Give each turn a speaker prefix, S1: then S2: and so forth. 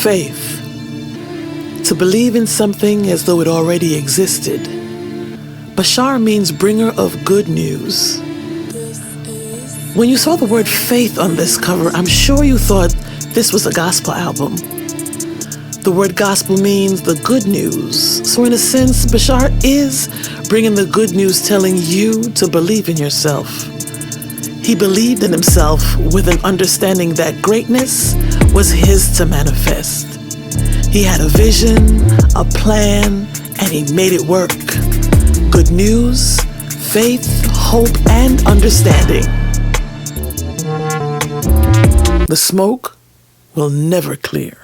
S1: faith. To believe in something as though it already existed. Bashar means bringer of good news. When you saw the word faith on this cover, I'm sure you thought this was a gospel album. The word gospel means the good news. So in a sense, Bashar is bringing the good news, telling you to believe in yourself. He believed in himself with an understanding that greatness was his to manifest. He had a vision, a plan, and he made it work. Good news, faith, hope, and understanding. The smoke will never clear.